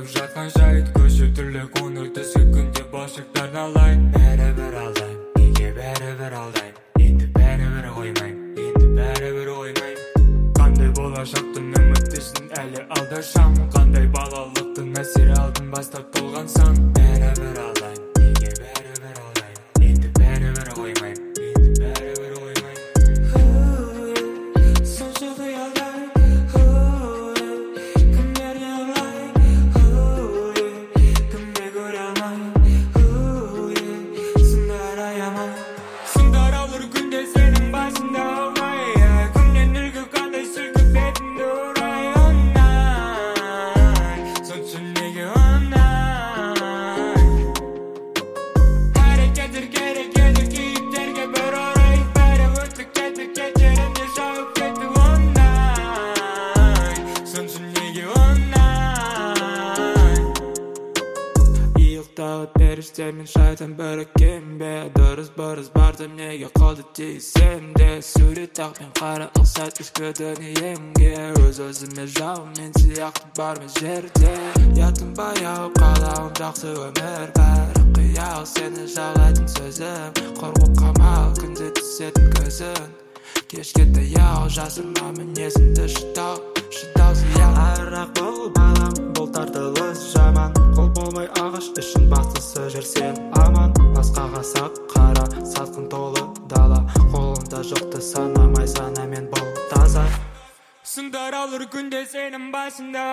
жатқан жайт көше түрлі қоңыр түсі күнде болшақтарын алайын бәрібір алдайм неге бәрібір алдайм енді бәрібір қоймайм енді бәрібір қоймайм қандай болашақтың үміттесін әлі алдашам қандай балалықтың әсері алдын бастап толған сан бәрібір алдайм неге бәрібір алдайм енді бәрібір қоймайм енді бәрібір қоймайм соншалықты алдайм кімдерге ұнайм кімге көре алмайм сындар аямай сындар алыр күнде сенің басында оңай күннен үлгі қандай сілкіп бетіңді ұрай оңай сонша неге оңай әрекеттер керек еді кейіптерге бір орай бәрі өтті кетті кетерінде шауып кетті оңай сонша неге оңай иықтағы періштер мен шайтан біріккен бе дұрыс бұрыс бардым неге қолды тиісем де сурет ақ пен қара ұқсат ішкі дүниемге өз-өзіме жау мен сияқты бар ма жерде ұятым баяу қалауым жақсы өмір бәрі қиял сені жалайтын сөзім қорқу қамал күнде түсетін көзін кешке таяу жасырма мінезіңді шыдау зиян Арақ бол балам бұл тартылыс жаман қол болмай ағаш үшін бастысы жүрсен аман басқаға сақ қара сатқын толы дала қолында жоқты санамай санамен бол таза сындар алыр күнде сенің басында